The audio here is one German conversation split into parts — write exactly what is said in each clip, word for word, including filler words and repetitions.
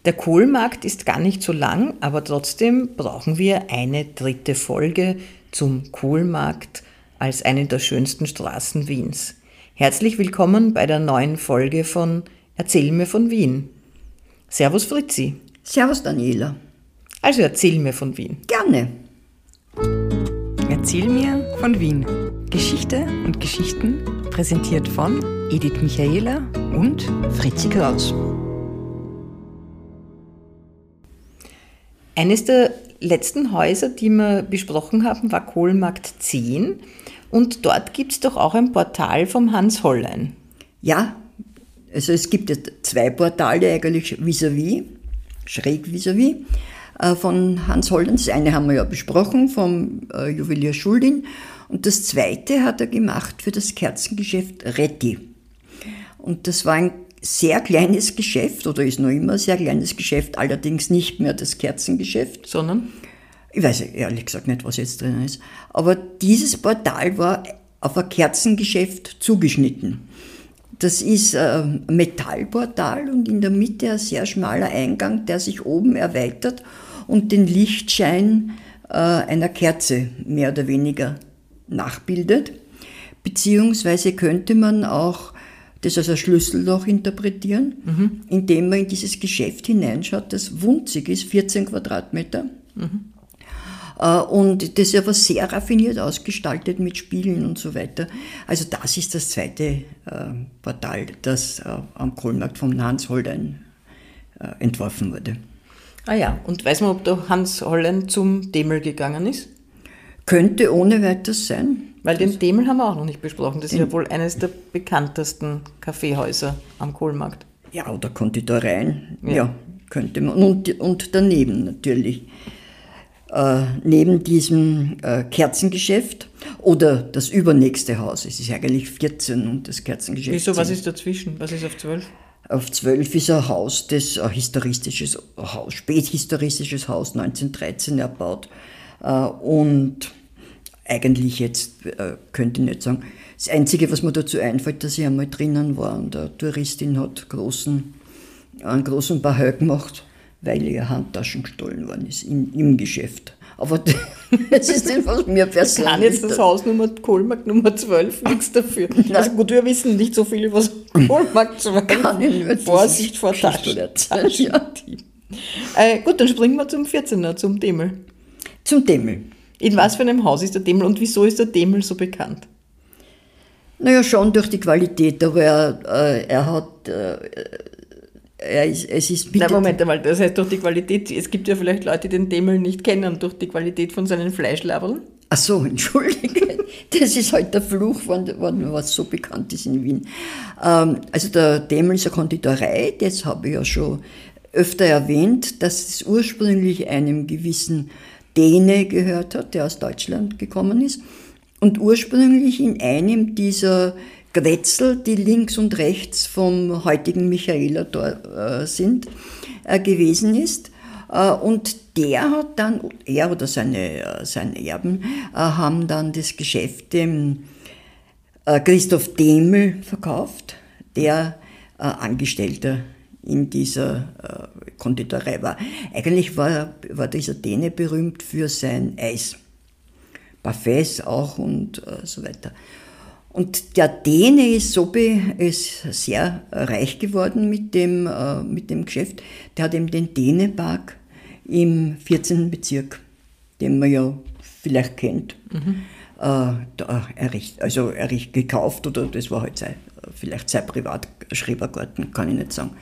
Der Kohlmarkt ist gar nicht so lang, aber trotzdem brauchen wir eine dritte Folge zum Kohlmarkt als eine der schönsten Straßen Wiens. Herzlich willkommen bei der neuen Folge von Erzähl mir von Wien. Servus Fritzi. Servus Daniela. Also erzähl mir von Wien. Gerne. Erzähl mir von Wien. Geschichte und Geschichten präsentiert von Edith Michaela und Fritzi Kraus. Eines der letzten Häuser, die wir besprochen haben, war Kohlmarkt zehn. Und dort gibt es doch auch ein Portal vom Hans Hollein. Ja, also es gibt ja zwei Portale eigentlich vis-à-vis, schräg vis-à-vis, äh, von Hans Hollein. Das eine haben wir ja besprochen, vom äh, Juwelier Schuldin. Und das zweite hat er gemacht für das Kerzengeschäft Retti. Und das war ein sehr kleines Geschäft, oder ist noch immer ein sehr kleines Geschäft, allerdings nicht mehr das Kerzengeschäft. Sondern? Ich weiß ehrlich gesagt nicht, was jetzt drin ist. Aber dieses Portal war auf ein Kerzengeschäft zugeschnitten. Das ist ein Metallportal und in der Mitte ein sehr schmaler Eingang, der sich oben erweitert und den Lichtschein einer Kerze mehr oder weniger nachbildet. Beziehungsweise könnte man auch das als ein Schlüsselloch interpretieren, mhm. indem man in dieses Geschäft hineinschaut, das wunzig ist, vierzehn Quadratmeter. Mhm. Und das ist aber sehr raffiniert ausgestaltet mit Spiegeln und so weiter. Also das ist das zweite äh, Portal, das äh, am Kohlmarkt von Hans Hollein äh, entworfen wurde. Ah ja, und weiß man, ob der Hans Hollein zum Demel gegangen ist? Könnte ohne weiteres sein. Weil den Demel haben wir auch noch nicht besprochen. Das ist ja wohl eines der bekanntesten Kaffeehäuser am Kohlmarkt. Ja, oder Konditoreien. Ja, ja könnte man. Und, und daneben natürlich. Äh, neben diesem äh, Kerzengeschäft oder das übernächste Haus. Es ist eigentlich vierzehn und das Kerzengeschäft. Wieso, was ist dazwischen? Was ist auf zwölf? Auf zwölf ist ein Haus, das ein historistisches Haus, späthistoristisches Haus, neunzehnhundertdreizehn erbaut. Äh, und eigentlich jetzt, äh, könnte ich nicht sagen, das Einzige, was mir dazu einfällt, dass ich einmal drinnen war und eine Touristin hat großen, einen großen Bahö gemacht, weil ihr Handtaschen gestohlen worden ist, in, im Geschäft. Aber das ist nicht, was mir persönlich... Kann jetzt das Haus Nummer, Kohlmarkt Nummer zwölf, nichts dafür. Also gut, wir wissen nicht so viel über das Kohlmarkt zwölf. Kann ich nur Vorsicht vor Taschen. Ja. Äh, gut, dann springen wir zum vierzehner, zum Demel. Zum Demel. In was für einem Haus ist der Demel und wieso ist der Demel so bekannt? Naja, schon durch die Qualität, aber er, äh, er hat... Äh, Er ist, es ist bitte. Na, Moment einmal, das heißt durch die Qualität, es gibt ja vielleicht Leute, die den Demel nicht kennen, durch die Qualität von seinen Fleischlaberln. Ach so, entschuldige, das ist halt der Fluch, von, von, was so bekannt ist in Wien. Ähm, also der Demel ist eine Konditorei, das habe ich ja schon öfter erwähnt, dass es ursprünglich einem gewissen Däne gehört hat, der aus Deutschland gekommen ist und ursprünglich in einem dieser Grätzl, die links und rechts vom heutigen Michaelertor äh, sind, äh, gewesen ist. Äh, und der hat dann, er oder seine, äh, seine Erben, äh, haben dann das Geschäft dem äh, Christoph Demel verkauft, der äh, Angestellter in dieser äh, Konditorei war. Eigentlich war, war dieser Däne berühmt für sein Eis. Parfaits auch und äh, so weiter. Und der Däne ist so be, ist sehr reich geworden mit dem, äh, mit dem Geschäft. Der hat eben den Dänepark im vierzehnten Bezirk, den man ja vielleicht kennt, mhm. äh, da erricht, also erricht, gekauft oder das war halt sein, vielleicht sein Privatschrebergarten, kann ich nicht sagen.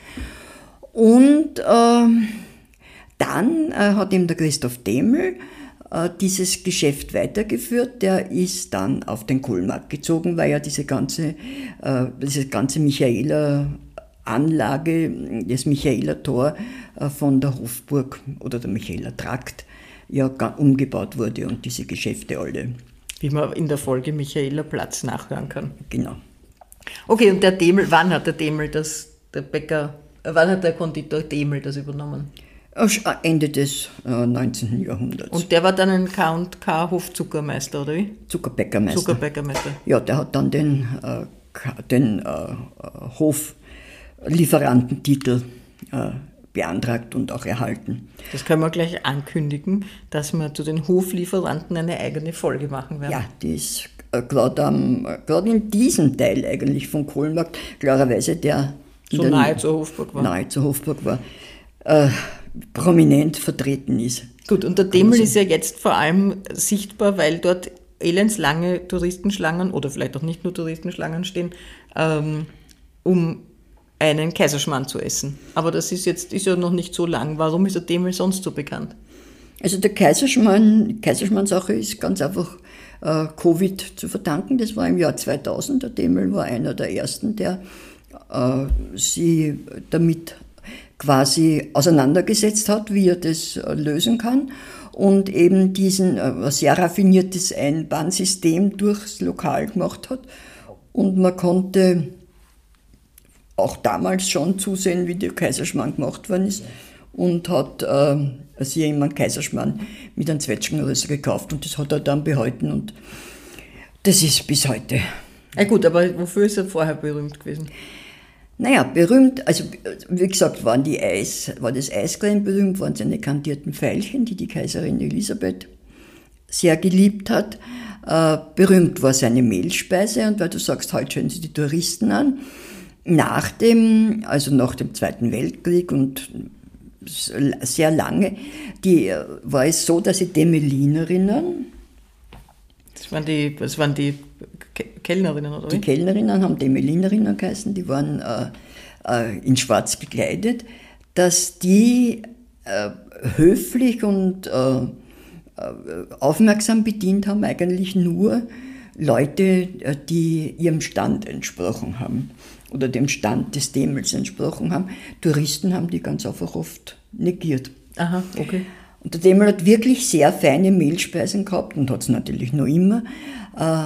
Und äh, dann äh, hat eben der Christoph Demel dieses Geschäft weitergeführt, der ist dann auf den Kohlmarkt gezogen, weil ja diese ganze, äh, diese ganze Michaeler Anlage, das Michaeler Tor äh, von der Hofburg oder der Michaeler Trakt ja umgebaut wurde und diese Geschäfte alle. Wie man in der Folge Michaeler Platz nachhören kann. Genau. Okay, und der Demel, wann hat der Demel das, der Bäcker, äh, wann hat der Konditor Demel das übernommen? Ende des äh, neunzehnten Jahrhunderts. Und der war dann ein K und K Hofzuckermeister, oder wie? Zuckerbäckermeister. Zuckerbäckermeister. Ja, der hat dann den, äh, den äh, Hoflieferantentitel äh, beantragt und auch erhalten. Das können wir gleich ankündigen, dass wir zu den Hoflieferanten eine eigene Folge machen werden. Ja, die ist äh, gerade äh, in diesem Teil eigentlich vom Kohlmarkt, klarerweise der so der nahe zur Hofburg war. Nahe zur Hofburg war, äh, prominent vertreten ist. Gut, und der Demel ist ja jetzt vor allem sichtbar, weil dort elendslange Touristenschlangen oder vielleicht auch nicht nur Touristenschlangen stehen, ähm, um einen Kaiserschmarrn zu essen. Aber das ist jetzt ist ja noch nicht so lang. Warum ist der Demel sonst so bekannt? Also der Kaiserschmarrn, die Kaiserschmarrn-Sache ist ganz einfach äh, Covid zu verdanken. Das war im Jahr zweitausend. Der Demel war einer der ersten, der äh, sie damit quasi auseinandergesetzt hat, wie er das äh, lösen kann und eben diesen äh, sehr raffiniertes Einbahnsystem durchs Lokal gemacht hat. Und man konnte auch damals schon zusehen, wie der Kaiserschmarrn gemacht worden ist und hat äh, also jemand Kaiserschmarrn mit einem Zwetschgenrösser gekauft und das hat er dann behalten und das ist bis heute. Ja gut, aber wofür ist er vorher berühmt gewesen? Naja, berühmt, also wie gesagt, waren die Eis, war das Eiscreme berühmt, waren seine kandierten Veilchen, die die Kaiserin Elisabeth sehr geliebt hat. Äh, berühmt war seine Mehlspeise und weil du sagst, heute schauen sie die Touristen an. Nach dem, also nach dem Zweiten Weltkrieg und sehr lange, die, war es so, dass die Demelinerinnen, das waren die, das waren die Kellnerinnen, oder wie? Die Kellnerinnen haben Demelinerinnen geheißen, die waren äh, äh, in schwarz gekleidet, dass die äh, höflich und äh, aufmerksam bedient haben, eigentlich nur Leute, die ihrem Stand entsprochen haben oder dem Stand des Demels entsprochen haben. Touristen haben die ganz einfach oft negiert. Aha, okay. Und der Demel hat wirklich sehr feine Mehlspeisen gehabt und hat es natürlich noch immer äh,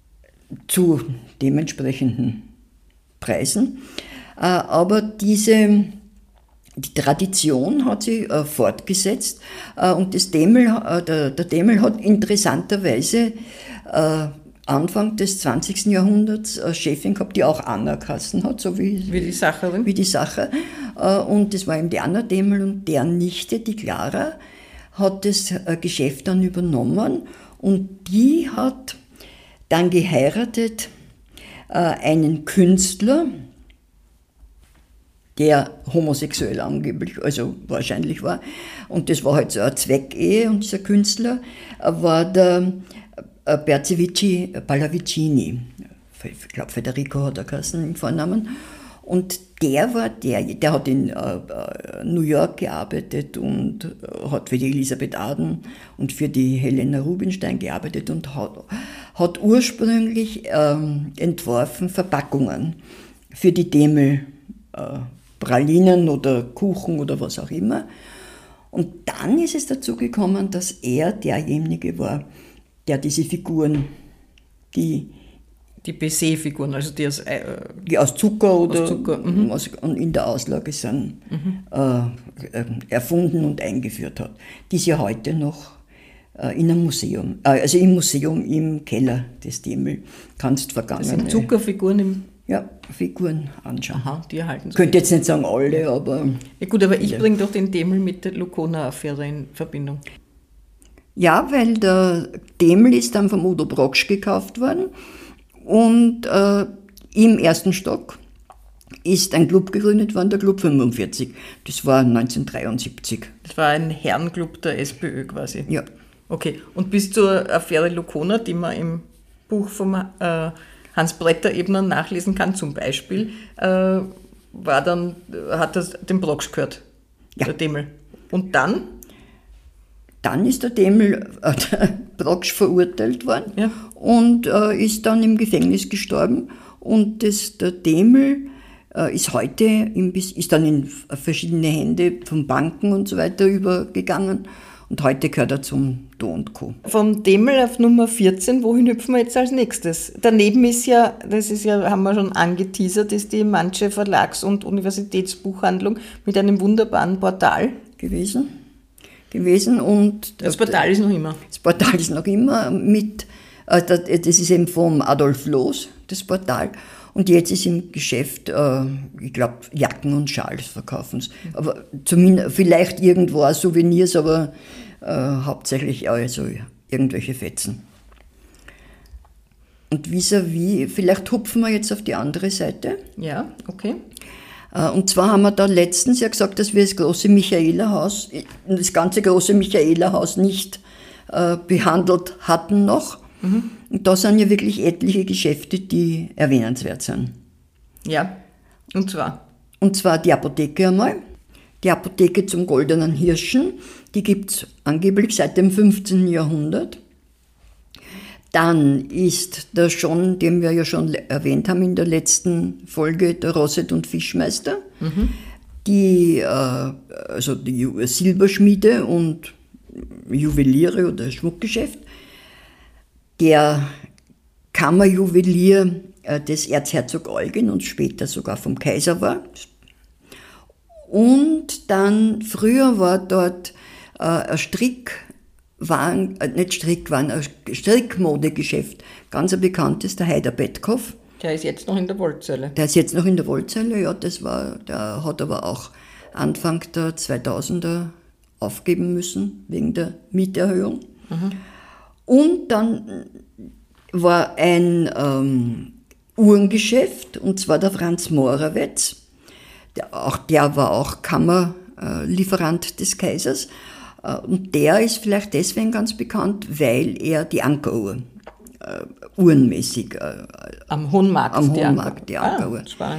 zu dementsprechenden Preisen. Äh, aber diese, die Tradition hat sich äh, fortgesetzt äh, und das Demel, äh, der, der Demel hat interessanterweise äh, Anfang des zwanzigsten Jahrhunderts eine Chefin gehabt, die auch Anna geheißen hat, so wie, wie die Sacherin. Wie die Sache. Und das war eben die Anna Demel und deren Nichte, die Clara, hat das Geschäft dann übernommen und die hat dann geheiratet einen Künstler, der homosexuell angeblich, also wahrscheinlich war. Und das war halt so eine Zweckehe und dieser Künstler war der Berzevici Pallavicini, ich glaube Federico hat er geheißen im Vornamen, und der war der, der hat in äh, New York gearbeitet und äh, hat für die Elisabeth Arden und für die Helena Rubinstein gearbeitet und hat, hat ursprünglich ähm, entworfen Verpackungen für die Demel, äh, Pralinen oder Kuchen oder was auch immer. Und dann ist es dazu gekommen, dass er derjenige war, der diese Figuren, die die Baiser-Figuren, also die aus, äh, die aus Zucker oder aus Zucker, mhm. aus, in der Auslage sind, mhm. äh, erfunden und eingeführt hat, die sie heute noch äh, in einem Museum, äh, also im Museum im Keller des Demel kannst vergangene. Das sind Zuckerfiguren im Ja, Figuren anschauen. Aha, die erhalten sich. Ich könnte jetzt nicht sagen alle, aber... Ja gut, aber ich bringe doch den Demel mit der Lucona-Affäre in Verbindung. Ja, weil der Demel ist dann vom Udo Brocksch gekauft worden und äh, im ersten Stock ist ein Club gegründet worden, der Club fünfundvierzig. Das war neunzehnhundertdreiundsiebzig. Das war ein Herrenclub der SPÖ quasi? Ja. Okay, und bis zur Affäre Lucona, die man im Buch vom äh, Hans Bretter-Ebner nachlesen kann, zum Beispiel, äh, war dann, hat das dem Brocksch gehört, ja. Der Demel. Und dann? Dann ist der Demel, äh, der Brocksch verurteilt worden ja. und äh, ist dann im Gefängnis gestorben. Und das, der Demel äh, ist heute, im, ist dann in verschiedene Hände von Banken und so weiter übergegangen. Und heute gehört er zum Do und Co. Vom Demel auf Nummer vierzehn, wohin hüpfen wir jetzt als nächstes? Daneben ist ja, das ist ja, haben wir schon angeteasert, ist die Manche Verlags- und Universitätsbuchhandlung mit einem wunderbaren Portal. Gewesen. gewesen und das Portal ist noch immer. Das Portal ist noch immer mit, das ist eben vom Adolf Loos, das Portal. Und jetzt ist im Geschäft, äh, ich glaube, Jacken und Schals verkaufen sie. Aber zumindest vielleicht irgendwo auch Souvenirs, aber äh, hauptsächlich also irgendwelche Fetzen. Und vis-à-vis, vielleicht hupfen wir jetzt auf die andere Seite. Ja, okay. Und zwar haben wir da letztens ja gesagt, dass wir das große Michaelerhaus, das ganze große Michaelerhaus nicht äh, behandelt hatten noch. Mhm. Und da sind ja wirklich etliche Geschäfte, die erwähnenswert sind. Ja, und zwar? Und zwar die Apotheke einmal. Die Apotheke zum Goldenen Hirschen, die gibt es angeblich seit dem fünfzehnten Jahrhundert. Dann ist der schon, den wir ja schon erwähnt haben in der letzten Folge, der Rosset und Fischmeister, mhm. die, äh, also die Silberschmiede und Juweliere oder Schmuckgeschäft, der Kammerjuwelier äh, des Erzherzog Eugen und später sogar vom Kaiser war. Und dann, früher war dort äh, ein Strick, Waren, äh, nicht Strickwaren, ein Strickmodegeschäft. Ganz ein bekanntes, der Heider Bettkopf. Der ist jetzt noch in der Wollzelle. Der ist jetzt noch in der Wollzelle, ja, das war, der hat aber auch Anfang der zweitausender aufgeben müssen, wegen der Mieterhöhung. Mhm. Und dann war ein ähm, Uhrengeschäft, und zwar der Franz Morawetz. Der, auch, der war auch Kammerlieferant äh, des Kaisers. Und der ist vielleicht deswegen ganz bekannt, weil er die Ankeruhr, äh, uhrenmäßig, äh, am Hohen Markt, am die Hohen Markt die Ankeruhr ah,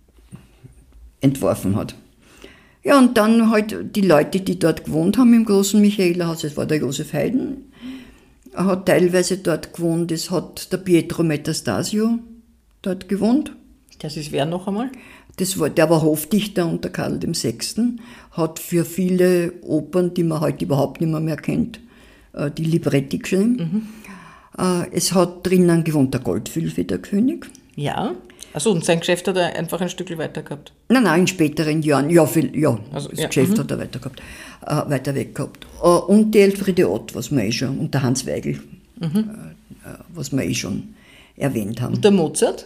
entworfen hat. Ja, und dann halt die Leute, die dort gewohnt haben im großen Michaelerhaus, das war der Josef Haydn, er hat teilweise dort gewohnt, es hat der Pietro Metastasio dort gewohnt. Das ist wer noch einmal? Das war, der war Hofdichter unter Karl der Sechste, hat für viele Opern, die man heute überhaupt nicht mehr, mehr kennt, die Libretti geschrieben. Mhm. Es hat drinnen gewohnt der Goldfülfederkönig. Ja, also und sein Geschäft hat er einfach ein Stück weiter gehabt? Nein, nein, in späteren Jahren, ja, viel, ja also, das ja. Geschäft Mhm. hat er weiter gehabt, äh, weiter weg gehabt. Und die Elfriede Ott, was wir eh schon, und der Hans Weigel, mhm. äh, was wir eh schon erwähnt haben. Und der Mozart?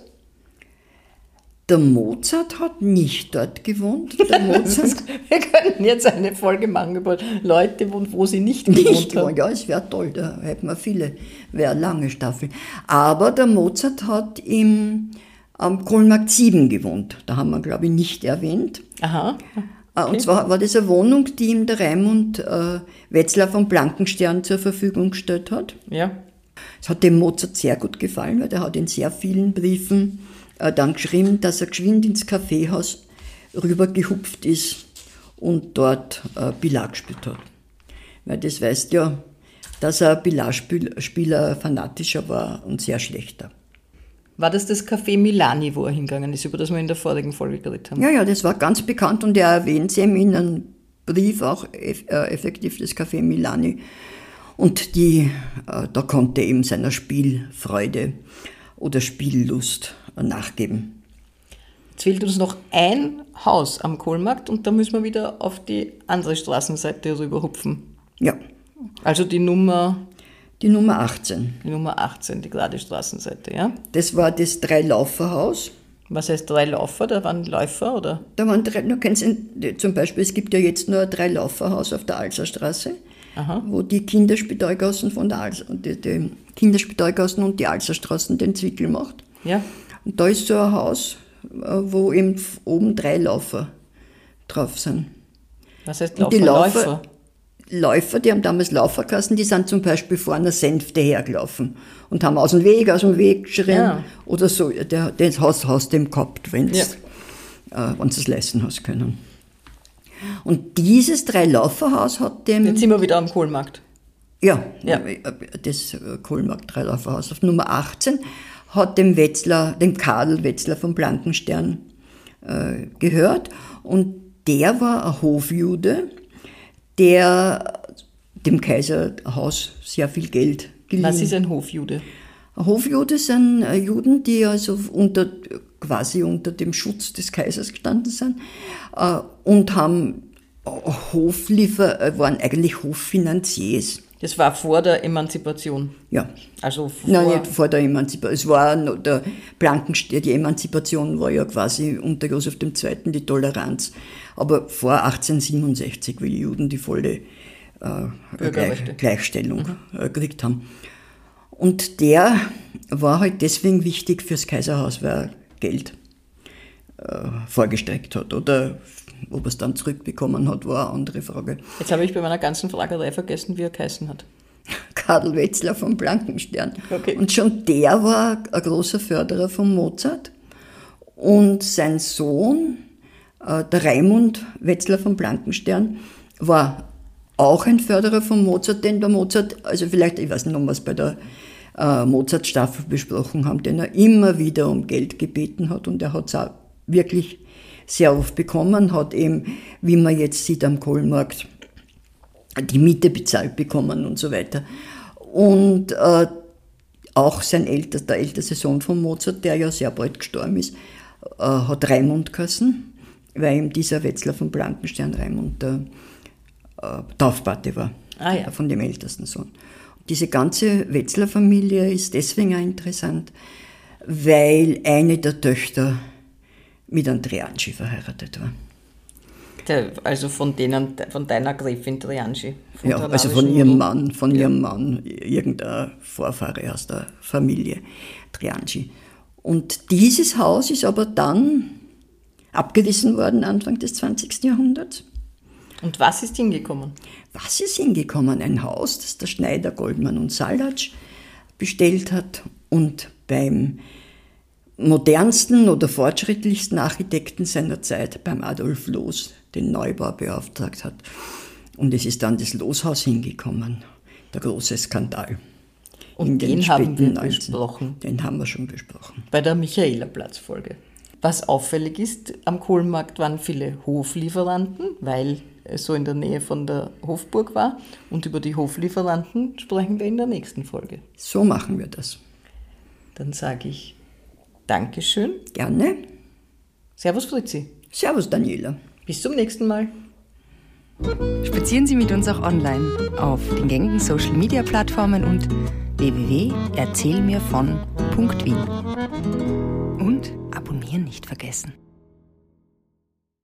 Der Mozart hat nicht dort gewohnt. Der Mozart Wir können jetzt eine Folge machen über Leute, wo, wo sie nicht gewohnt nicht haben. Ja, es wäre toll, da hätten wir viele, wäre eine lange Staffel. Aber der Mozart hat im am Kohlmarkt sieben gewohnt. Da haben wir, glaube ich, nicht erwähnt. Aha. Okay. Und zwar war das eine Wohnung, die ihm der Raimund äh, Wetzlar von Blankenstern zur Verfügung gestellt hat. Ja. Es hat dem Mozart sehr gut gefallen, weil der hat in sehr vielen Briefen äh, dann geschrieben, dass er geschwind ins Kaffeehaus rübergehupft ist und dort äh, Billard gespielt hat. Weil das weißt ja, dass er Billardspieler fanatischer war und sehr schlechter. War das das Café Milani, wo er hingegangen ist, über das wir in der vorigen Folge geredet haben? Ja, ja, das war ganz bekannt und er erwähnt es eben in einem Brief auch eff- äh, effektiv das Café Milani. Und die, äh, da konnte er eben seiner Spielfreude oder Spiellust äh, nachgeben. Jetzt fehlt uns noch ein Haus am Kohlmarkt und da müssen wir wieder auf die andere Straßenseite rüberhupfen. Ja. Also die Nummer... Die Nummer achtzehn. Die Nummer achtzehn, die gerade Straßenseite, ja? Das war das Dreilauferhaus. Was heißt drei Laufer? Da waren Läufer, oder? Da waren drei, du kennst zum Beispiel, es gibt ja jetzt nur ein Dreilauferhaus auf der Alserstraße, Aha. wo die Kinderspitalgassen von der Alser, die, die Kinderspitalgassen und die Alserstraßen den Zwickel macht. Ja. Und da ist so ein Haus, wo eben oben drei Laufer drauf sind. Was heißt Und Laufer? die Laufer, Läufer? Läufer, die haben damals Lauferkassen, die sind zum Beispiel vor einer Sänfte hergelaufen und haben aus dem Weg, aus dem Weg geschrien Ja. oder so. Der, das hast, hast du gehabt, wenn du Ja. äh, wenn du es leisten hast können. Und dieses Dreilauferhaus hat dem... Jetzt sind wir wieder am Kohlmarkt. Ja, Ja. das Kohlmarkt Dreilauferhaus auf Nummer achtzehn hat dem Wetzlar, dem Karl Wetzlar von Blankenstern äh, gehört. Und der war ein Hofjude, der dem Kaiserhaus sehr viel Geld geliehen. Was ist ein Hofjude? Hofjude sind Juden, die also unter, quasi unter dem Schutz des Kaisers gestanden sind äh, und haben Hofliefer, waren eigentlich Hoffinanziers. Das war vor der Emanzipation. Ja. Also vor... Nein, nicht vor der Emanzipation. Es war noch der Blankenstein, die Emanzipation war ja quasi unter Josef der Zweite die Toleranz. Aber vor achtzehnhundertsiebenundsechzig, wie die Juden die volle äh, Gleich, Gleichstellung mhm. äh, gekriegt haben. Und der war halt deswegen wichtig fürs Kaiserhaus, weil er Geld äh, vorgestreckt hat. Oder ob er es dann zurückbekommen hat, war eine andere Frage. Jetzt habe ich bei meiner ganzen Fragerei vergessen, wie er geheißen hat. Karl Wetzler von Blankenstein. Okay. Und schon der war ein großer Förderer von Mozart. Und sein Sohn, äh, der Raimund Wetzler von Blankenstein, war auch ein Förderer von Mozart, denn der Mozart, also vielleicht, ich weiß nicht, ob wir es bei der äh, Mozart-Staffel besprochen haben, den er immer wieder um Geld gebeten hat und er hat es auch wirklich sehr oft bekommen, hat eben, wie man jetzt sieht am Kohlmarkt, die Miete bezahlt bekommen und so weiter. Und äh, auch sein ältester, der älteste Sohn von Mozart, der ja sehr bald gestorben ist, äh, hat Raimund geheißen, weil ihm dieser Wetzler von Blankenstein Raimund der äh, Taufpate war, ah, ja. von dem ältesten Sohn. Und diese ganze Wetzler-Familie ist deswegen auch interessant, weil eine der Töchter mit einem Trianschi verheiratet war. Der, also von denen, von deiner Gräfin Trianschi. Ja, also von ihrem Mann, von ja. ihrem Mann, irgendein Vorfahre aus der Familie Trianschi. Und dieses Haus ist aber dann abgerissen worden Anfang des zwanzigsten Jahrhunderts. Und was ist hingekommen? Was ist hingekommen? Ein Haus, das der Schneider Goldmann und Salatsch bestellt hat und beim modernsten oder fortschrittlichsten Architekten seiner Zeit, beim Adolf Loos, den Neubau beauftragt hat. Und es ist dann das Looshaus hingekommen, der große Skandal. Und den, den haben wir neunzehn besprochen. Den haben wir schon besprochen. Bei der Michaelerplatz-Folge. Was auffällig ist, am Kohlmarkt waren viele Hoflieferanten, weil es so in der Nähe von der Hofburg war. Und über die Hoflieferanten sprechen wir in der nächsten Folge. So machen wir das. Dann sage ich Dankeschön. Gerne. Servus Fritzi. Servus Daniela. Bis zum nächsten Mal. Spazieren Sie mit uns auch online auf den gängigen Social-Media-Plattformen und w w w punkt erzählmirvon punkt wien. Und abonnieren nicht vergessen.